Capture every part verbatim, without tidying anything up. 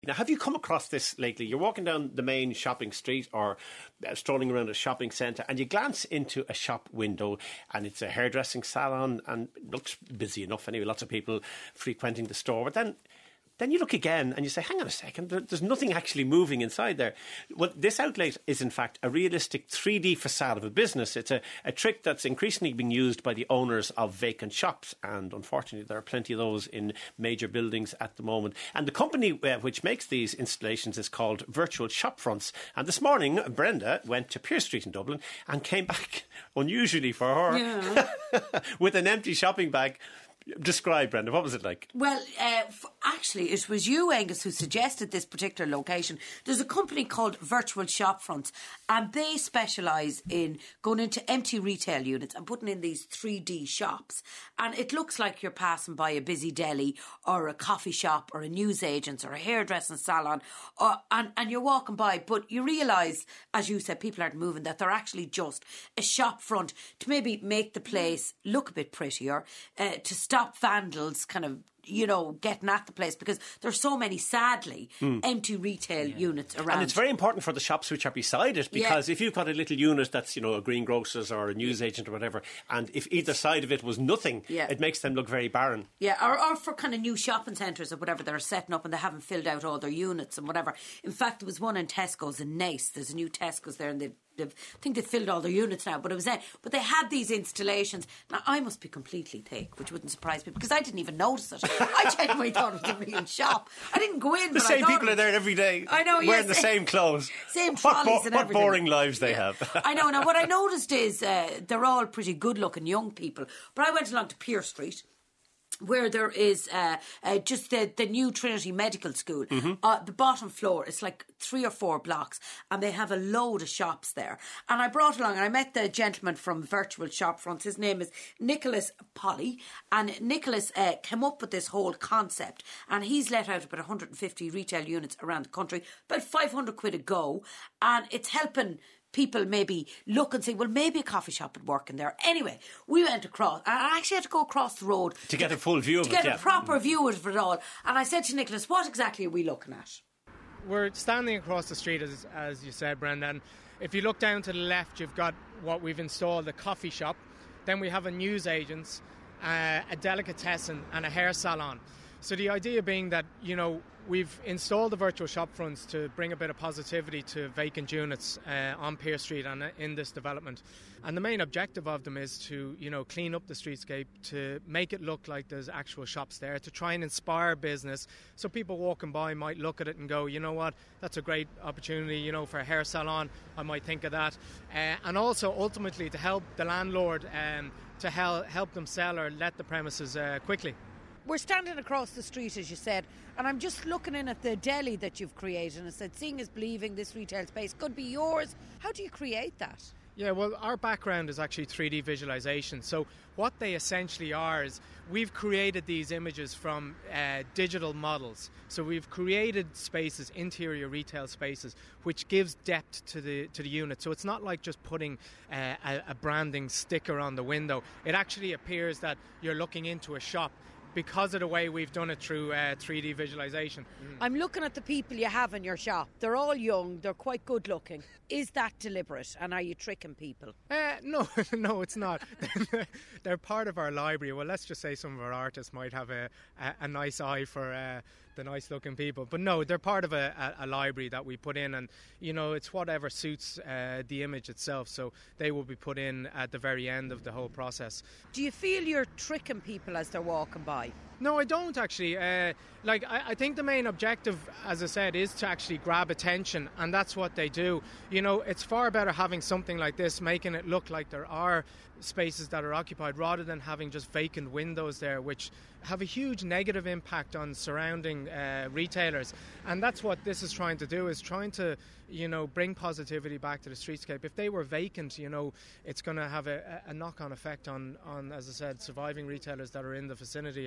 Now, have you come across this lately? You're walking down the main shopping street or uh, strolling around a shopping centre and you glance into a shop window and it's a hairdressing salon and it looks busy enough anyway, lots of people frequenting the store. But then Then you look again and you say, hang on a second, there's nothing actually moving inside there. Well, this outlet is in fact a realistic three D facade of a business. It's a, a trick that's increasingly being used by the owners of vacant shops. And unfortunately, there are plenty of those in major buildings at the moment. And the company uh, which makes these installations is called Virtual Shopfronts. And this morning, Brenda went to Pearse Street in Dublin and came back, unusually for her, yeah. with an empty shopping bag. Describe, Brenda, what was it like? Well, uh, f- actually, it was you, Angus, who suggested this particular location. There's a company called Virtual Shopfronts, and they specialise in going into empty retail units and putting in these three D shops. And it looks like you're passing by a busy deli or a coffee shop or a newsagent's or a hairdressing salon, or, and, and you're walking by, but you realise, as you said, people aren't moving, that they're actually just a shop front to maybe make the place look a bit prettier, uh, to stop vandals kind of, you know, getting at the place, because there's so many, sadly, mm. empty retail yeah. units around. And it's very important for the shops which are beside it, because yeah. if you've got a little unit that's, you know, a greengrocer's or a newsagent or whatever, and if either side of it was nothing, yeah. it makes them look very barren. Yeah, or, or for kind of new shopping centres or whatever that are setting up and they haven't filled out all their units and whatever. In fact, there was one in Tesco's in Naas. There's a new Tesco's there and they They've, I think they've filled all their units now, but it was there. But they had these installations. Now, I must be completely thick, which wouldn't surprise me, because I didn't even notice it. I genuinely thought it was a real shop. I didn't go in. The but same I people are there every day. I know, wearing yes, the same clothes, same trolleys what, and what everything. What boring lives they yeah. have. I know. Now, what I noticed is uh, they're all pretty good-looking young people. But I went along to Pearse Street, where there is uh, uh, just the, the new Trinity Medical School. Mm-hmm. Uh, the bottom floor, it's like three or four blocks, and they have a load of shops there. And I brought along, and I met the gentleman from Virtual Shopfronts. His name is Nicholas Polly, and Nicholas uh, came up with this whole concept, and he's let out about one hundred fifty retail units around the country, about five hundred quid a go, and it's helping people maybe look and say, well, maybe a coffee shop would work in there. Anyway, we went across. I actually had to go across the road to get a full view of to it. get yeah. a proper view of it all. And I said to Nicholas, what exactly are we looking at? We're standing across the street, as as you said, Brendan. If you look down to the left, you've got what we've installed, a coffee shop. Then we have a newsagent's, uh, a delicatessen and a hair salon. So the idea being that, you know, we've installed the virtual shop fronts to bring a bit of positivity to vacant units uh, on Pearse Street and in this development. And the main objective of them is to, you know, clean up the streetscape, to make it look like there's actual shops there, to try and inspire business. So people walking by might look at it and go, you know what, that's a great opportunity, you know, for a hair salon. I might think of that. Uh, and also ultimately to help the landlord um, to help, help them sell or let the premises uh, quickly. We're standing across the street, as you said, and I'm just looking in at the deli that you've created, and I said, seeing is believing, this retail space could be yours. How do you create that? Yeah, well, our background is actually three D visualization. So what they essentially are is we've created these images from uh, digital models. So we've created spaces, interior retail spaces, which gives depth to the to the unit. So it's not like just putting uh, a, a branding sticker on the window. It actually appears that you're looking into a shop, because of the way we've done it through uh, three D visualization. Mm. I'm looking at the people you have in your shop. They're all young, they're quite good looking. Is that deliberate, and are you tricking people? Uh, no, no, it's not. They're part of our library. Well, let's just say some of our artists might have a, a, a nice eye for uh, the nice looking people. But no, they're part of a, a, a library that we put in, and, you know, it's whatever suits uh, the image itself. So they will be put in at the very end of the whole process. Do you feel you're tricking people as they're walking by? No, I don't actually. Uh, like, I, I think the main objective, as I said, is to actually grab attention, and that's what they do. You know, it's far better having something like this, making it look like there are spaces that are occupied, rather than having just vacant windows there, which have a huge negative impact on surrounding uh, retailers. And that's what this is trying to do, is trying to, you know, bring positivity back to the streetscape. If they were vacant, you know, it's going to have a, a knock-on effect on, on, as I said, surviving retailers that are in the vicinity of the vacant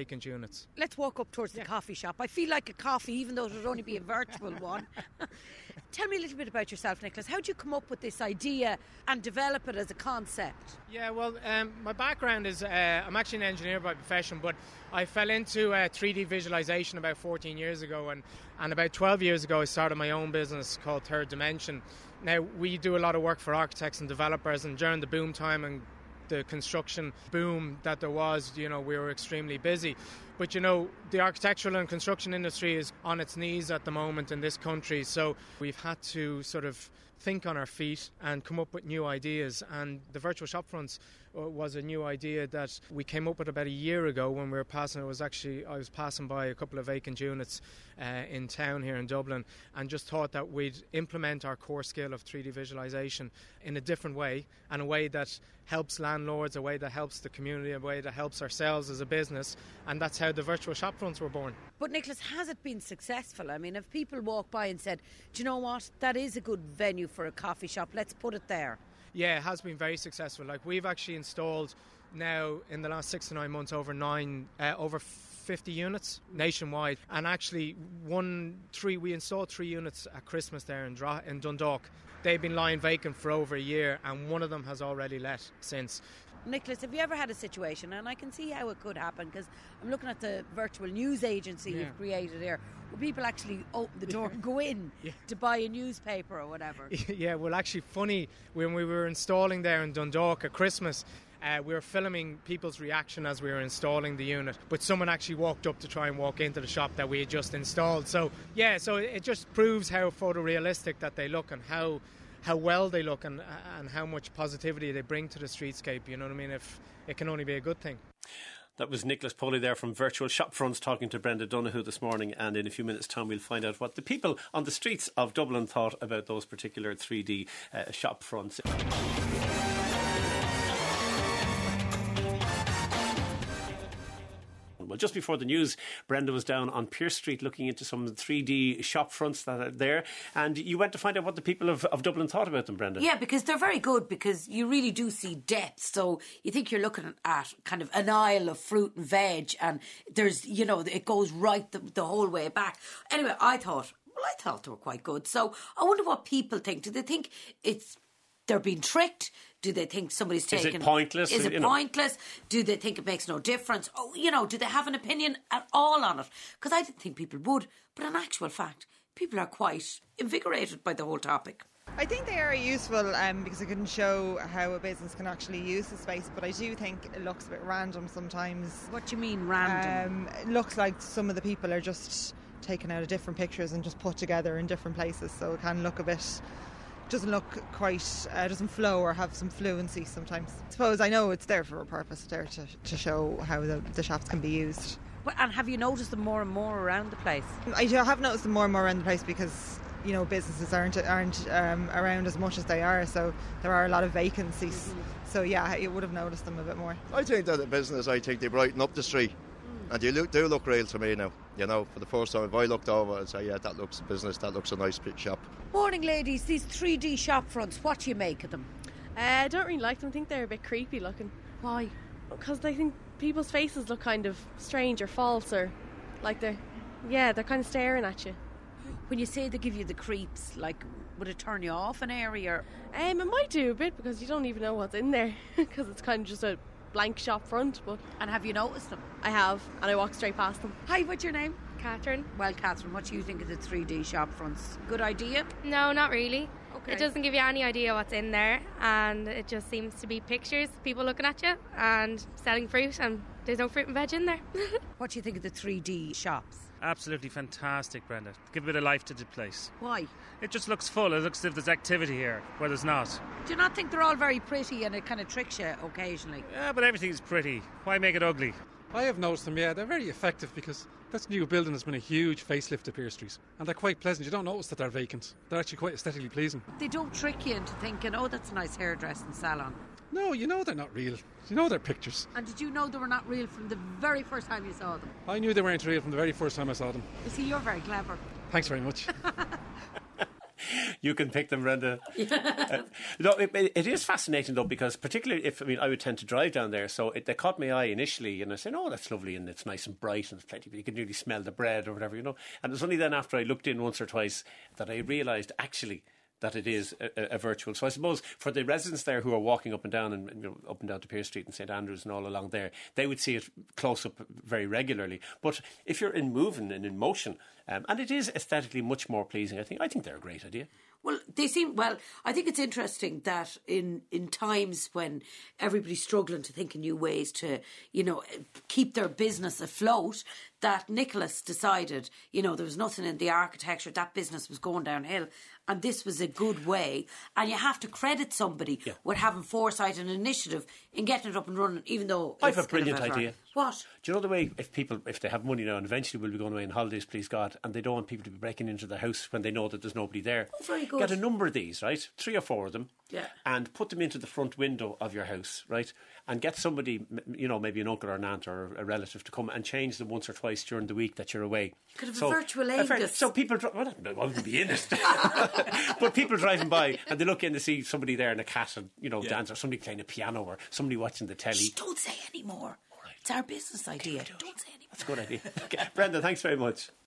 vacant units. Let's walk up towards the yeah. coffee shop. I feel like a coffee, even though it would only be a virtual one. Tell me a little bit about yourself, Nicholas. How did you come up with this idea and develop it as a concept? Yeah, well, um, my background is, uh, I'm actually an engineer by profession, but I fell into uh, three D visualization about fourteen years ago, and, and about twelve years ago I started my own business called Third Dimension. Now, we do a lot of work for architects and developers, and during the boom time and the construction boom that there was, you know, we were extremely busy. But, you know, the architectural and construction industry is on its knees at the moment in this country, so we've had to sort of think on our feet and come up with new ideas. And the virtual shop fronts was a new idea that we came up with about a year ago when we were passing. It was actually I was passing by a couple of vacant units uh, in town here in Dublin, and just thought that we'd implement our core skill of three D visualization in a different way, and a way that helps landlords, a way that helps the community, a way that helps ourselves as a business, and that's how the virtual shop fronts were born. But Nicholas, has it been successful? I mean, if people walk by and said, do you know what, that is a good venue for a coffee shop, let's put it there. Yeah, it has been very successful. Like, we've actually installed now in the last six to nine months over nine, uh, over fifty units nationwide, and actually one three we installed three units at Christmas there in, Dra- in Dundalk. They've been lying vacant for over a year, and one of them has already let since. Nicholas, have you ever had a situation, and I can see how it could happen because I'm looking at the virtual news agency yeah. you've created here, where people actually open the door and go in yeah. to buy a newspaper or whatever? Yeah, well, actually, funny, when we were installing there in Dundalk at Christmas, uh, we were filming people's reaction as we were installing the unit, but someone actually walked up to try and walk into the shop that we had just installed. So, yeah, so it just proves how photorealistic that they look, and how how well they look, and and how much positivity they bring to the streetscape. You know what I mean? If it can only be a good thing. That was Nicholas Poley there from Virtual Shop Fronts talking to Brenda Donoghue this morning, and in a few minutes' time we'll find out what the people on the streets of Dublin thought about those particular three D uh, shop fronts. Well, just before the news, Brenda was down on Pearse Street looking into some three D shop fronts that are there, and you went to find out what the people of, of Dublin thought about them, Brenda. Yeah, because they're very good, because you really do see depth. So you think you're looking at kind of an aisle of fruit and veg, and there's, you know, it goes right the, the whole way back. Anyway, I thought, well, I thought they were quite good. So I wonder what people think. Do they think it's they're being tricked? Do they think somebody's taken... Is it pointless? Is it you pointless? Know? Do they think it makes no difference? Oh, you know, do they have an opinion at all on it? Because I didn't think people would. But in actual fact, people are quite invigorated by the whole topic. I think they are useful um, because it can show how a business can actually use the space, but I do think it looks a bit random sometimes. What do you mean random? Um, it looks like some of the people are just taking out of different pictures and just put together in different places, so it can look a bit... doesn't look quite, uh, doesn't flow or have some fluency sometimes. I suppose I know it's there for a purpose, there to, to show how the, the shops can be used. But, and have you noticed them more and more around the place? I have noticed them more and more around the place because, you know, businesses aren't aren't um, around as much as they are, so there are a lot of vacancies. Mm-hmm. So yeah, you would have noticed them a bit more. I think that the business, I think they brighten up the street. And they look, do look real to me now. You know, for the first time, if I looked over and say, yeah, that looks a business, that looks a nice bit shop. Morning, ladies. These three D shop fronts, what do you make of them? Uh, I don't really like them. I think they're a bit creepy looking. Why? Because I think people's faces look kind of strange or false, or like they're, yeah, they're kind of staring at you. When you say they give you the creeps, like, would it turn you off an area? Um, it might do a bit, because you don't even know what's in there, because it's kind of just a blank shop front. But and have you noticed them? I have, and I walk straight past them. Hi, what's your name? Catherine. Well, Catherine, what do you think of the three D shop fronts? Good idea? No, not really. Okay. It doesn't give you any idea what's in there, and it just seems to be pictures, people looking at you and selling fruit, and there's no fruit and veg in there. What do you think of the three D shops? Absolutely fantastic, Brenda. Give a bit of life to the place. Why? It just looks full. It looks as if there's activity here, where there's not. Do you not think they're all very pretty and it kind of tricks you occasionally? Yeah, but everything's pretty. Why make it ugly? I have noticed them, yeah. They're very effective because this new building has been a huge facelift to Pearse Street. And they're quite pleasant. You don't notice that they're vacant. They're actually quite aesthetically pleasing. They don't trick you into thinking, oh, that's a nice hairdressing salon. No, you know they're not real. You know they're pictures. And did you know they were not real from the very first time you saw them? I knew they weren't real from the very first time I saw them. You see, you're very clever. Thanks very much. You can pick them, Brenda. uh, no, it, it is fascinating though, because particularly if I mean I would tend to drive down there, so it, they caught my eye initially, and I said, "Oh, that's lovely, and it's nice and bright, and it's plenty. You can really smell the bread or whatever, you know." And it was only then after I looked in once or twice that I realised actually that it is a, a virtual. So I suppose for the residents there who are walking up and down and you know, up and down to Pearse Street and St Andrews and all along there, they would see it close up very regularly. But if you're in moving and in motion, um, and it is aesthetically much more pleasing, I think I think they're a great idea. Well, they seem, well, I think it's interesting that in, in times when everybody's struggling to think of new ways to, you know, keep their business afloat, that Nicholas decided, you know, there was nothing in the architecture, that business was going downhill, and this was a good way. And you have to credit somebody yeah. with having foresight and initiative in getting it up and running, even though I it's have a brilliant kind of idea. What? Do you know the way if people, if they have money now and eventually will be going away on holidays, please God, and they don't want people to be breaking into the house when they know that there's nobody there. Oh, very good. Get a number of these, right? Three or four of them. Yeah. And put them into the front window of your house, right? And get somebody, you know, maybe an uncle or an aunt or a relative to come and change them once or twice during the week that you're away. You could have so, a virtual a ver- Angus. So people, dri- well, I wouldn't be in it. But people driving by and they look in to see somebody there and a cat and, you know, Yeah. dance, or somebody playing a piano or somebody watching the telly. Shh, don't say any more. It's our business idea. Don't say any more. That's a good idea. Okay. Brenda, thanks very much.